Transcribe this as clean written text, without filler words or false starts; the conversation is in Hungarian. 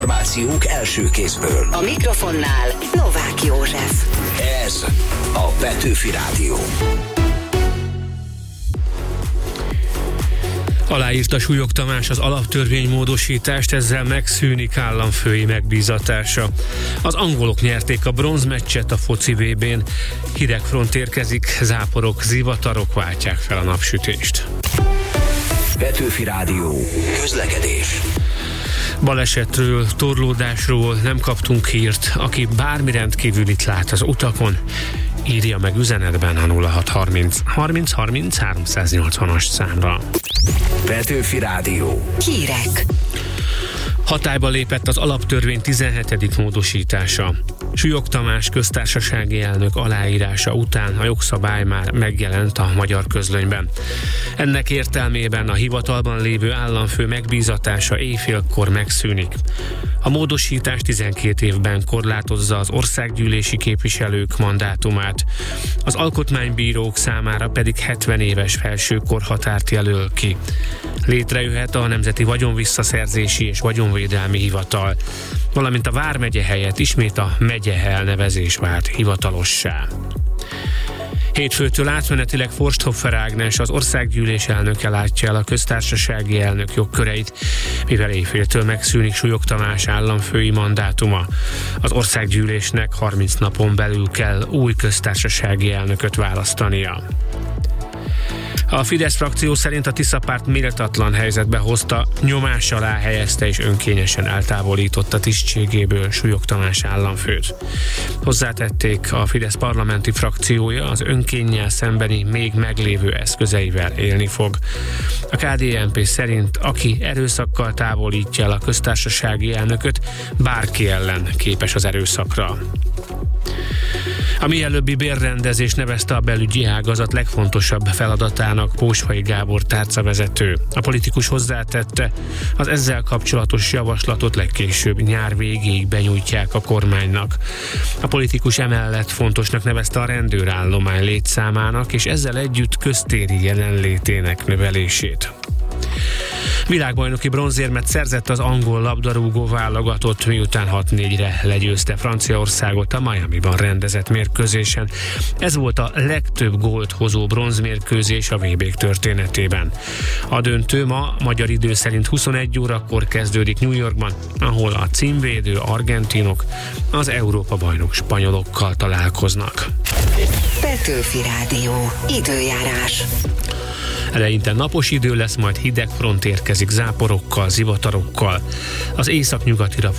Információk első kézből. A mikrofonnál Novák József. Ez a Petőfi Rádió. Aláírta Súlyog Tamás az alaptörvénymódosítást, ezzel megszűnik államfői megbízatása. Az angolok nyerték a bronzmeccset a foci VB-n. Hideg front érkezik, záporok, zivatarok váltják fel a napsütést. Petőfi Rádió. Közlekedés. Balesetről, torlódásról nem kaptunk hírt. Aki bármi rendkívülit lát az utakon, írja meg üzenetben a 0630 30 30 380-as számra. Petőfi Rádió. Hírek. Hatályba lépett az alaptörvény 17. módosítása. Súlyog Tamás köztársasági elnök aláírása után a jogszabály már megjelent a magyar közlönyben. Ennek értelmében a hivatalban lévő államfő megbízatása éjfélkor megszűnik. A módosítás 12 évben korlátozza az országgyűlési képviselők mandátumát. Az alkotmánybírók számára pedig 70 éves felső korhatárt jelöl ki. Létrejöhet a Nemzeti Vagyonvisszaszerzési és Vagyonvédelmi Hivatal, valamint a vármegye helyett ismét a megye elnevezés vált hivatalossá. Hétfőtől átmenetileg Forsthoffer Ágnes, az országgyűlés elnöke látja el a köztársasági elnök jogköreit, mivel éjféltől megszűnik Súlyog Tamás államfői mandátuma. Az országgyűlésnek 30 napon belül kell új köztársasági elnököt választania. A Fidesz frakció szerint a Tisza párt méltatlan helyzetbe hozta, nyomás alá helyezte és önkényesen eltávolította tisztségéből Súlyog Tamás államfőt. Hozzátették, a Fidesz parlamenti frakciója az önkénnyel szembeni még meglévő eszközeivel élni fog. A KDNP szerint aki erőszakkal távolítja el a köztársasági elnököt, bárki ellen képes az erőszakra. A mielőbbi bérrendezés nevezte a belügyi ágazat legfontosabb feladatának Pósfai Gábor tárcavezető. A politikus hozzátette, az ezzel kapcsolatos javaslatot legkésőbb nyár végéig benyújtják a kormánynak. A politikus emellett fontosnak nevezte a rendőrállomány létszámának és ezzel együtt köztéri jelenlétének növelését. Világbajnoki bronzérmet szerzett az angol labdarúgó válogatott, miután 6-4-re legyőzte Franciaországot a Miamiban rendezett mérkőzésen. Ez volt a legtöbb gólt hozó bronzmérkőzés a VB-k történetében. A döntő ma magyar idő szerint 21 órakor kezdődik New Yorkban, ahol a címvédő argentinok az Európa-bajnok spanyolokkal találkoznak. Petőfi Rádió. Időjárás. Eleinte napos idő lesz, majd hideg front érkezik záporokkal, zivatarokkal. Az északnyugatira